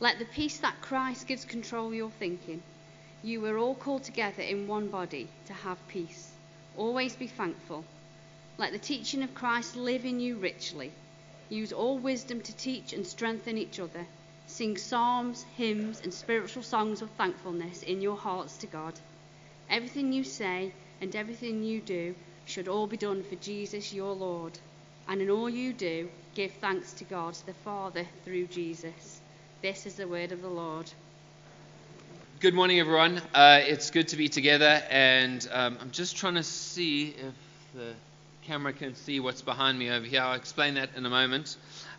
Let the peace that Christ gives control your thinking. You were all called together in one body to have peace. Always be thankful. Let the teaching of Christ live in you richly. Use all wisdom to teach and strengthen each other. Sing psalms, hymns, and spiritual songs of thankfulness in your hearts to God. Everything you say and everything you do should all be done for Jesus your Lord. And in all you do, give thanks to God the Father through Jesus. This is the word of the Lord. Good morning, everyone. It's good to be together, and I'm just trying to see if the camera can see what's behind me over here. I'll explain that in a moment.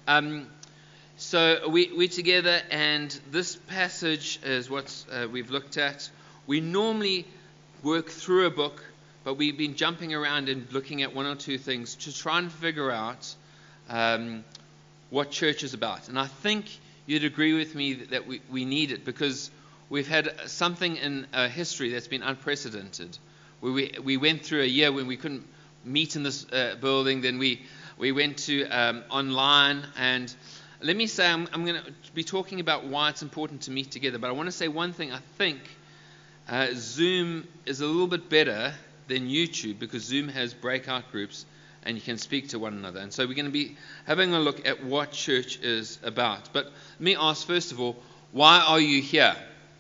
So we're together, and this passage is what we've looked at. We normally work through a book, but we've been jumping around and looking at one or two things to try and figure out what church is about. And I think you'd agree with me that we need it, because we've had something in history that's been unprecedented. We went through a year when we couldn't meet in this building, then we went to online. And let me say, I'm going to be talking about why it's important to meet together, but I want to say one thing. I think Zoom is a little bit better than YouTube, because Zoom has breakout groups and you can speak to one another. And so we're going to be having a look at what church is about. But let me ask, first of all, why are you here?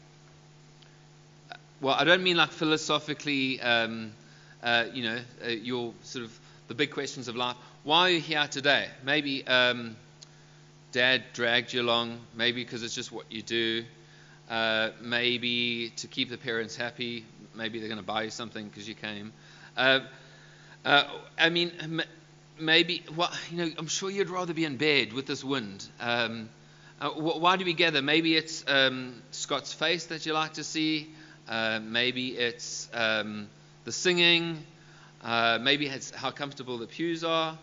Well, I don't mean like philosophically, your sort of the big questions of life. Why are you here today? Maybe Dad dragged you along, maybe because it's just what you do, maybe to keep the parents happy, maybe they're going to buy you something because you came. Maybe, I'm sure you'd rather be in bed with this wind. Why do we gather? Maybe it's Scott's face that you like to see. Maybe it's the singing. Maybe it's how comfortable the pews are.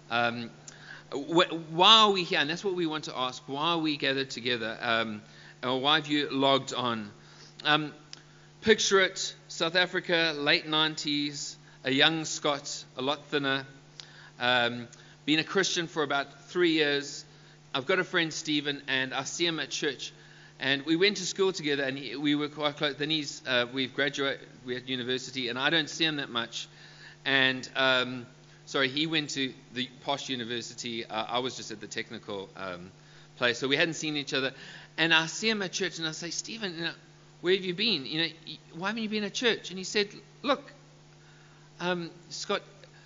Why are we here? And that's what we want to ask. Why are we gathered together? Or why have you logged on? Picture it, South Africa, late 90s, a young Scott, a lot thinner, been a Christian for about 3 years. I've got a friend, Stephen, and I see him at church. And we went to school together, and we were quite close. Then we've graduated, we're at university, and I don't see him that much. And, he went to the posh university. I was just at the technical place, so we hadn't seen each other. And I see him at church, and I say, Stephen, where have you been? Why haven't you been at church? And he said, look, Scott,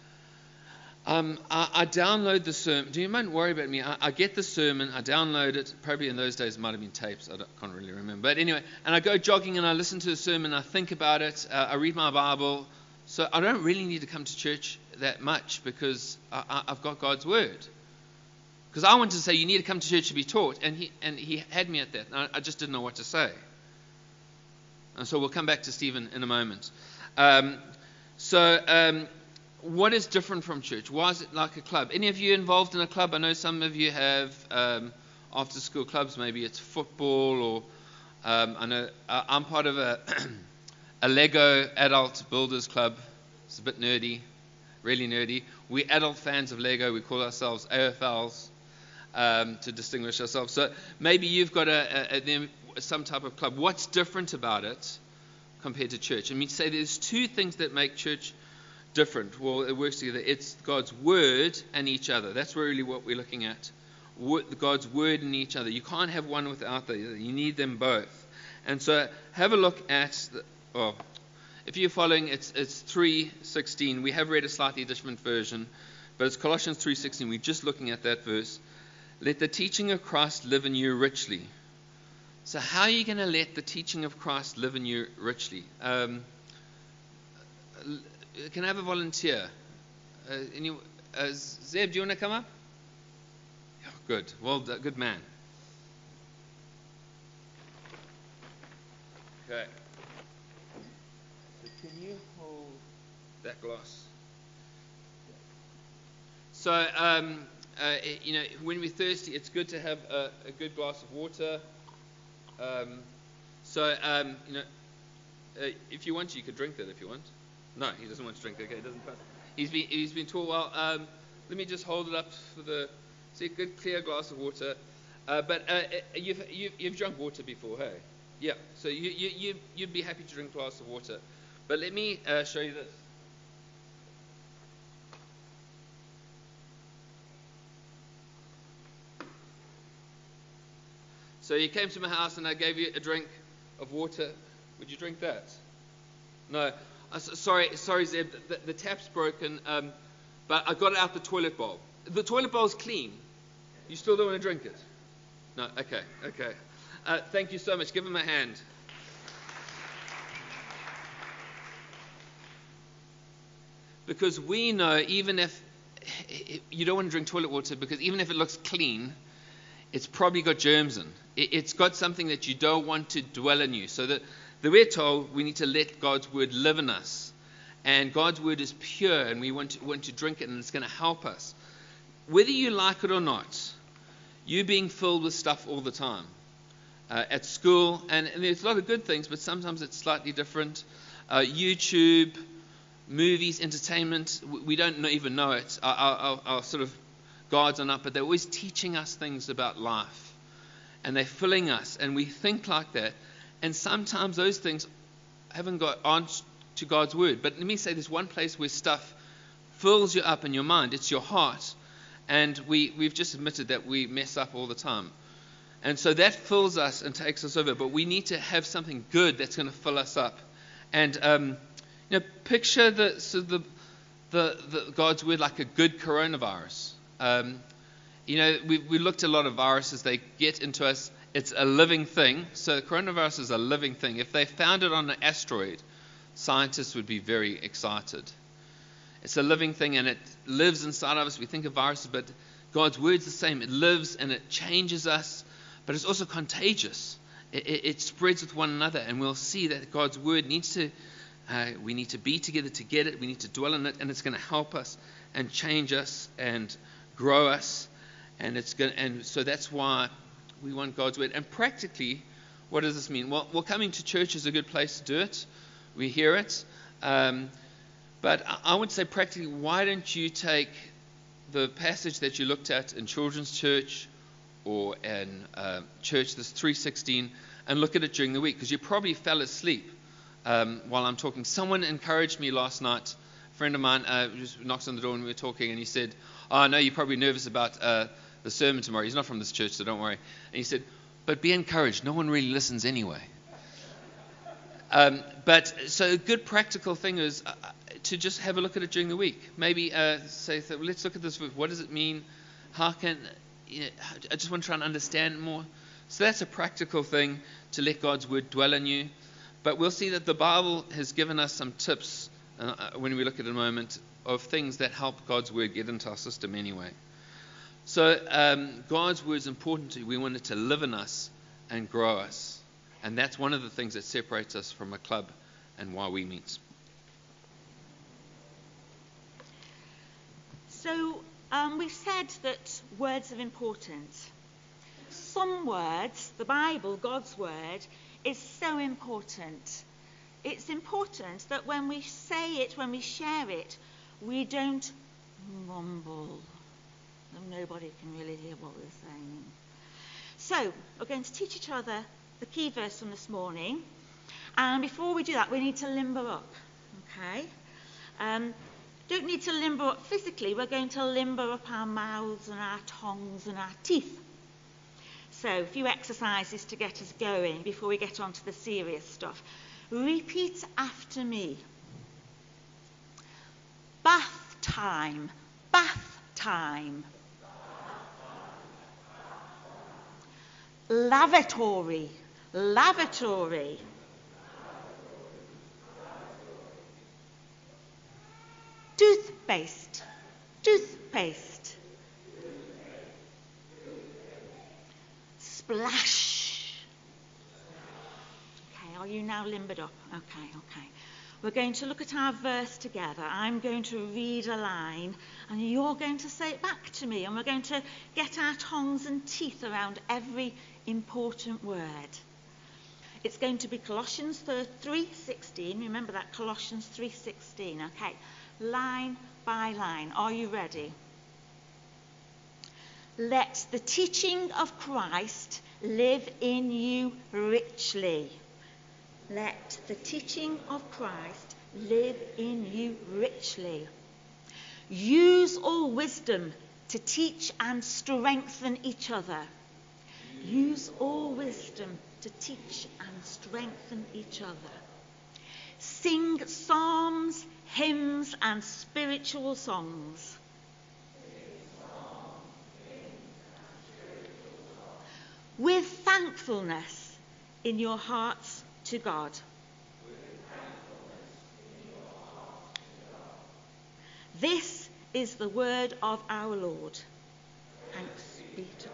I download the sermon. Do you mind worry about me? I get the sermon, I download it. Probably in those days it might have been tapes. I can't really remember. But anyway, and I go jogging and I listen to the sermon. I think about it. I read my Bible. So I don't really need to come to church that much, because I've got God's word. Because I wanted to say you need to come to church to be taught, and he had me at that. I just didn't know what to say. And so we'll come back to Stephen in a moment. What is different from church? Why is it like a club? Any of you involved in a club? I know some of you have after-school clubs. Maybe it's football, or I know I'm part of a Lego adult builders club. It's a bit nerdy, really nerdy. We're adult fans of Lego. We call ourselves AFLs to distinguish ourselves. So maybe you've got some type of club. What's different about it compared to church? I mean, say there's two things that make church different. Well, it works together. It's God's word and each other. That's really what we're looking at. God's word and each other. You can't have one without the other. You need them both. And so have a look at, if you're following, it's 3:16. We have read a slightly different version, but it's Colossians 3:16. We're just looking at that verse. Let the teaching of Christ live in you richly. So how are you going to let the teaching of Christ live in you richly? Can I have a volunteer? Zeb, do you want to come up? Oh, good. Well, good man. Okay. So can you hold that glass? So, when we're thirsty, it's good to have a good glass of water. If you want, you could drink that if you want. No, he doesn't want to drink. Okay, it doesn't pass. He's been taught well. Let me just hold it up for see a good clear glass of water. You've drunk water before, hey? Yeah. So you'd be happy to drink a glass of water. But let me show you this. So you came to my house and I gave you a drink of water. Would you drink that? No. Sorry, Zeb. The tap's broken. But I got it out the toilet bowl. The toilet bowl's clean. You still don't want to drink it? No. Okay. Thank you so much. Give him a hand. Because we know, even if you don't want to drink toilet water, because even if it looks clean, it's probably got germs in. It's got something that you don't want to dwell in you. So that we're told we need to let God's word live in us. And God's word is pure, and we want to drink it, and it's going to help us. Whether you like it or not, you being filled with stuff all the time. At school, and there's a lot of good things, but sometimes it's slightly different. YouTube, movies, entertainment, we don't even know it. Our sort of guards are up, but they're always teaching us things about life. And they're filling us, and we think like that. And sometimes those things aren't to God's word. But let me say, there's one place where stuff fills you up in your mind. It's your heart. And we've just admitted that we mess up all the time. And so that fills us and takes us over. But we need to have something good that's going to fill us up. And picture the God's word like a good coronavirus. We looked at a lot of viruses. They get into us. It's a living thing. So coronavirus is a living thing. If they found it on an asteroid, scientists would be very excited. It's a living thing, and it lives inside of us. We think of viruses, but God's word's the same. It lives and it changes us, but it's also contagious. It spreads with one another, and we'll see that God's word we need to be together to get it. We need to dwell in it, and it's going to help us and change us and grow us. And so that's why we want God's word. And practically, what does this mean? Well, coming to church is a good place to do it. We hear it. But I would say practically, why don't you take the passage that you looked at in children's church or in church, this 3:16, and look at it during the week? Because you probably fell asleep while I'm talking. Someone encouraged me last night. A friend of mine just knocks on the door when we were talking, and he said, "Oh, no, you're probably nervous about the sermon tomorrow." He's not from this church, so don't worry. And he said, "But be encouraged. No one really listens anyway." But so a good practical thing is to just have a look at it during the week. Maybe say, well, let's look at this. What does it mean? How can I just want to try and understand more. So that's a practical thing, to let God's word dwell in you. But we'll see that the Bible has given us some tips when we look at it in a moment of things that help God's word get into our system anyway. So God's word is important to you. We want it to live in us and grow us. And that's one of the things that separates us from a club and why we meet. So we've said that words are important. Some words, the Bible, God's word, is so important. It's important that when we say it, when we share it, we don't mumble. Nobody can really hear what we're saying. So we're going to teach each other the key verse from this morning. And before we do that, we need to limber up. Okay? Don't need to limber up physically. We're going to limber up our mouths and our tongues and our teeth. So a few exercises to get us going before we get on to the serious stuff. Repeat after me. Bath time. Bath time. Lavatory. Lavatory. Toothpaste. Toothpaste. Splash. Okay, are you now limbered up? Okay. We're going to look at our verse together. I'm going to read a line and you're going to say it back to me, and we're going to get our tongues and teeth around every important word. It's going to be Colossians 3:16. Remember that, Colossians 3:16. Okay, line by line. Are you ready? Let the teaching of Christ live in you richly. Let the teaching of Christ live in you richly. Use all wisdom to teach and strengthen each other. Use all wisdom to teach and strengthen each other. Sing psalms, hymns, and spiritual songs. With thankfulness in your hearts to God. This is the word of our Lord. Thanks be to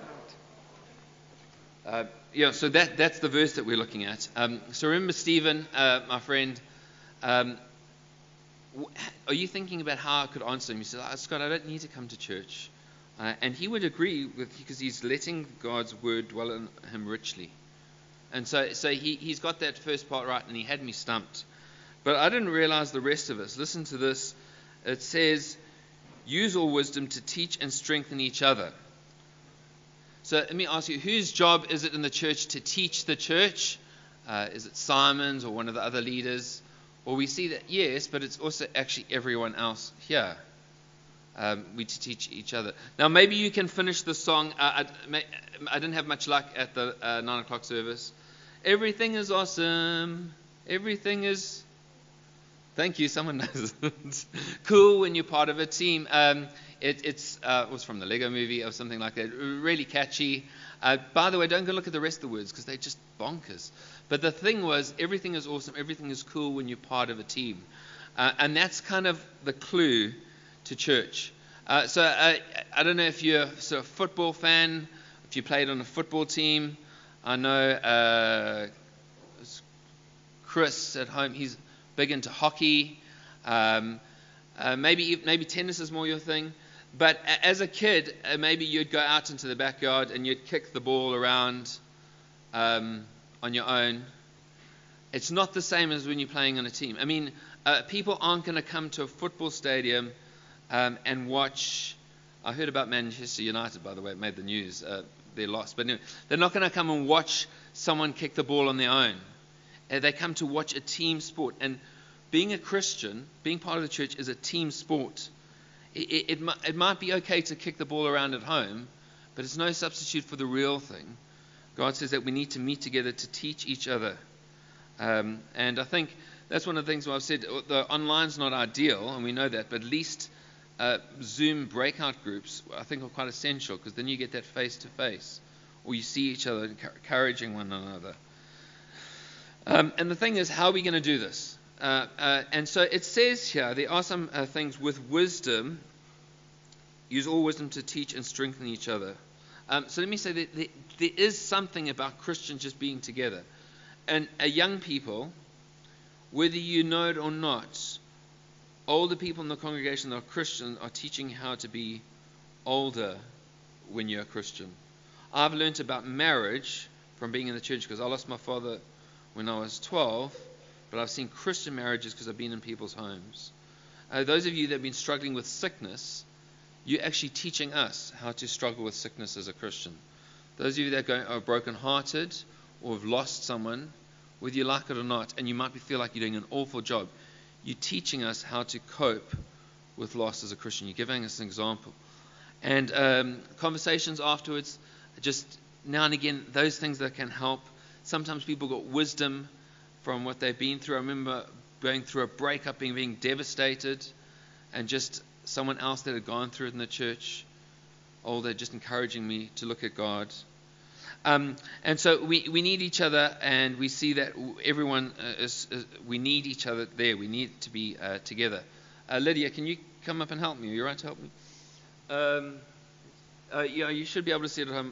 God. So that's the verse that we're looking at. So remember Stephen, my friend, are you thinking about how I could answer him? He said, Scott, I don't need to come to church. And he would agree with, because he's letting God's word dwell in him richly. And so he's got that first part right, and he had me stumped. But I didn't realize the rest of it. Listen to this. It says, use all wisdom to teach and strengthen each other. So let me ask you, whose job is it in the church to teach the church? Is it Simon's or one of the other leaders? Well, we see that, yes, but it's also actually everyone else here. We to teach each other. Now, maybe you can finish the song. I didn't have much luck at the 9 o'clock service. Everything is awesome. Everything is... Thank you, someone knows it. Cool when you're part of a team. It was from the Lego movie or something like that. Really catchy. By the way, don't go look at the rest of the words because they're just bonkers. But the thing was, everything is awesome. Everything is cool when you're part of a team. And that's kind of the clue to church. So I don't know if you're a football fan, if you played on a football team. I know Chris at home, he's big into hockey. Maybe tennis is more your thing. But as a kid, maybe you'd go out into the backyard and you'd kick the ball around on your own. It's not the same as when you're playing on a team. I mean, people aren't going to come to a football stadium and watch. I heard about Manchester United, by the way, it made the news. They lost. But anyway, they're not going to come and watch someone kick the ball on their own. They come to watch a team sport. And being a Christian, being part of the church, is a team sport. It might be okay to kick the ball around at home, but it's no substitute for the real thing. God says that we need to meet together to teach each other. And I think that's one of the things where I've said the online's not ideal, and we know that, but at least Zoom breakout groups I think are quite essential, because then you get that face-to-face, or you see each other encouraging one another. And the thing is, how are we going to do this? And so it says here, there are some things with wisdom. Use all wisdom to teach and strengthen each other. So let me say that there is something about Christians just being together. And young people, whether you know it or not, older people in the congregation that are Christian are teaching how to be older when you're a Christian. I've learned about marriage from being in the church, because I lost my father when I was 12, but I've seen Christian marriages because I've been in people's homes. Those of you that have been struggling with sickness, you're actually teaching us how to struggle with sickness as a Christian. Those of you that are brokenhearted or have lost someone, whether you like it or not, and you might feel like you're doing an awful job, you're teaching us how to cope with loss as a Christian. You're giving us an example. And conversations afterwards, just now and again, those things that can help. Sometimes people got wisdom from what they've been through. I remember going through a breakup, being devastated, and just someone else that had gone through it in the church, older, just encouraging me to look at God. And so we need each other, and we see that everyone we need each other there. We need to be together. Lydia, can you come up and help me? Are you right to help me? Yeah, you should be able to see it at home.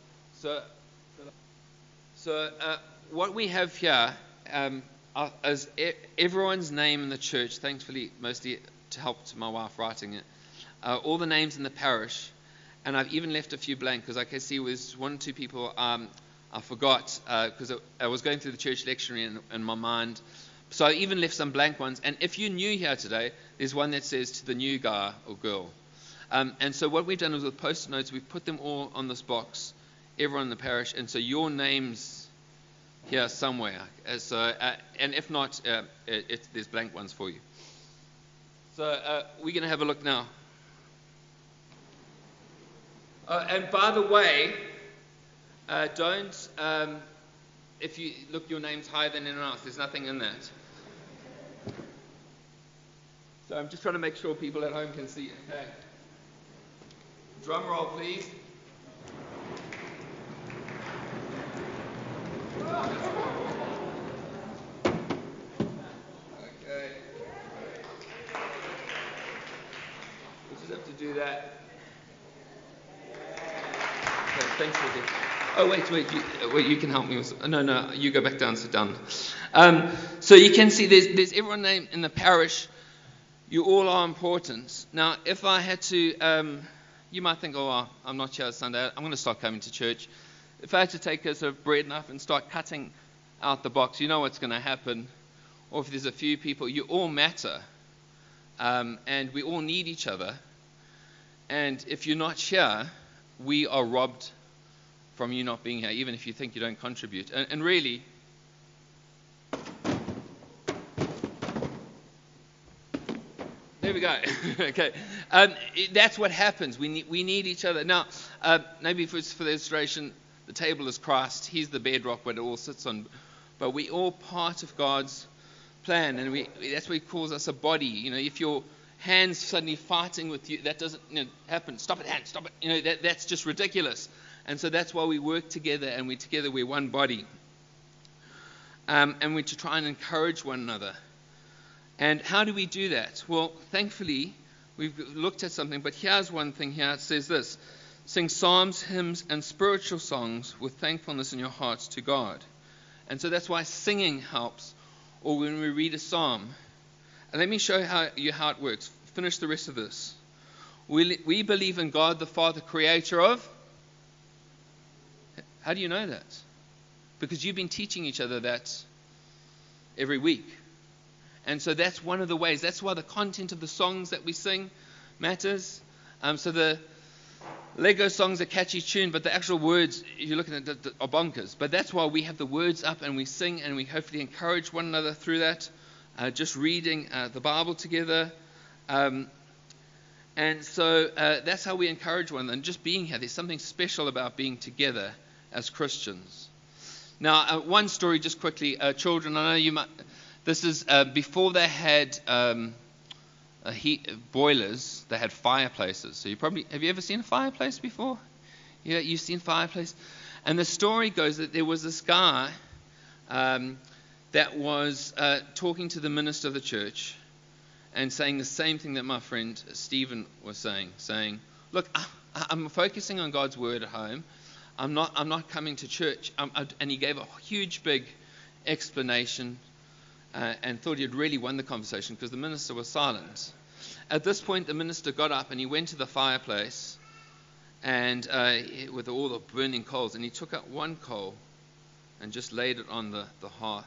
So what we have here is everyone's name in the church, thankfully mostly to help my wife writing it, all the names in the parish, and I've even left a few blank because I can see with one or two people I forgot because I was going through the church lectionary in my mind. So I even left some blank ones, and if you're new here today, there's one that says to the new guy or girl. And so what we've done is with post-it notes, we've put them all on this box, everyone in the parish, and so your name's here somewhere. And if not, there's blank ones for you. So we're going to have a look now. And by the way, don't, if you look, your name's higher than anyone else. There's nothing in that. So I'm just trying to make sure people at home can see it. Okay. Drum roll, please. Okay. We just have to do that. Okay, thanks for this. Oh, wait, you can help me with... No, you go back down, sit down. So you can see there's everyone named in the parish. You all are important. Now, if I had to... you might think, I'm not here Sunday. I'm going to start coming to church. If I had to take a sort of bread knife and start cutting out the box, you know what's going to happen. Or if there's a few people, you all matter. And we all need each other. And if you're not here, we are robbed from you not being here, even if you think you don't contribute. And really, there we go. Okay, that's what happens. We need each other. Now, maybe for the illustration, the table is Christ. He's the bedrock where it all sits on. But we all part of God's plan, and that's what He calls us a body. You know, if your hand's suddenly fighting with you, that doesn't happen. Stop it, hand, stop it. You know, that's just ridiculous. And so that's why we work together, and we're one body. And we're to try and encourage one another. And how do we do that? Well, thankfully, we've looked at something, but here's one thing here. It says this: sing psalms, hymns, and spiritual songs with thankfulness in your hearts to God. And so that's why singing helps, or when we read a psalm. And let me show you how it works. Finish the rest of this. We believe in God the Father, creator of... How do you know that? Because you've been teaching each other that every week. And so that's one of the ways. That's why the content of the songs that we sing matters. So the Lego songs are catchy tune, but the actual words, if you're looking at it, are bonkers. But that's why we have the words up and we sing, and we hopefully encourage one another through that. Just reading the Bible together. And so that's how we encourage one another. And just being here, there's something special about being together as Christians. Now, one story just quickly. Children, I know you might... This is before they had boilers, they had fireplaces. So have you ever seen a fireplace before? Yeah, you've seen fireplace. And the story goes that there was this guy that was talking to the minister of the church and saying the same thing that my friend Stephen was saying, look, I'm focusing on God's word at home. I'm not coming to church. And he gave a huge, big explanation and thought he had really won the conversation because the minister was silent. At this point, the minister got up and he went to the fireplace and with all the burning coals, and he took out one coal and just laid it on the hearth.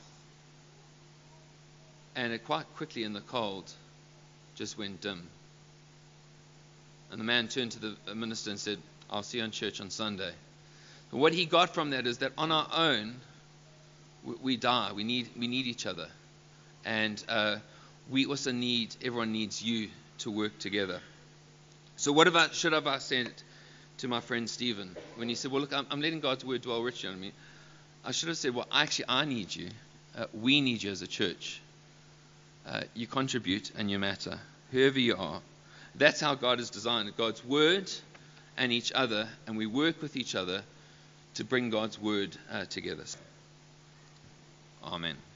And it quite quickly in the cold just went dim. And the man turned to the minister and said, I'll see you in church on Sunday. And what he got from that is that on our own, we die. We need each other. And we also everyone needs you to work together. So what should I have said to my friend Stephen when he said, well, look, I'm letting God's word dwell richly on me? I should have said, well, actually, I need you. We need you as a church. You contribute and you matter, whoever you are. That's how God has designed it. God's word and each other, and we work with each other to bring God's word together. Amen.